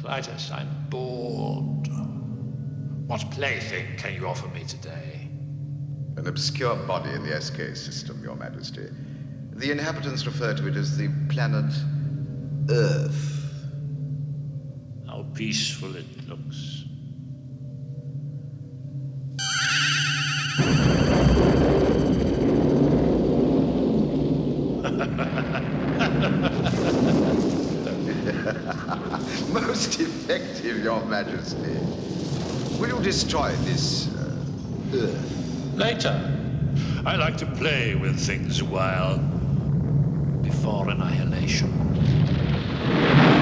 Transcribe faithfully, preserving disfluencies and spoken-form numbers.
Clytus, I'm bored. What plaything can you offer me today? An obscure body in the S K system, Your Majesty. The inhabitants refer to it as the planet Earth. How peaceful it looks. Most effective, Your Majesty. Will you destroy this uh, Earth? Later. I like to play with things a while. Before annihilation.